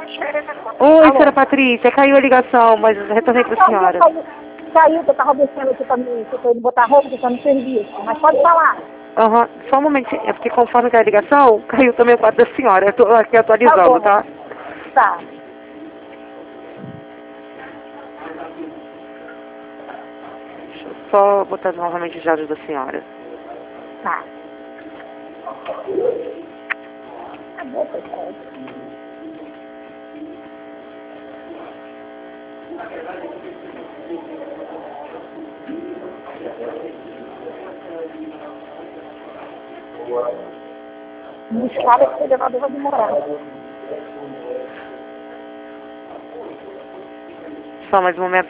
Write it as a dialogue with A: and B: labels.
A: Oi,
B: Alô?
A: senhora Patrícia, caiu a ligação, mas retornei para a senhora.
B: Caiu, que eu tava descendo aqui pra mim, que eu tô indo botar roupa, que eu tô no serviço. Mas pode falar.
A: Aham, só um momentinho, é porque conforme caiu a ligação, caiu também o quadro da senhora. Eu tô aqui
B: Tá
A: atualizando,
B: bom.
A: tá?
B: Tá.
A: Deixa eu só botar novamente os dados da senhora.
B: Tá. Acabou, pessoal. Buscar esse elevador vai demorar.
A: Só mais um momento.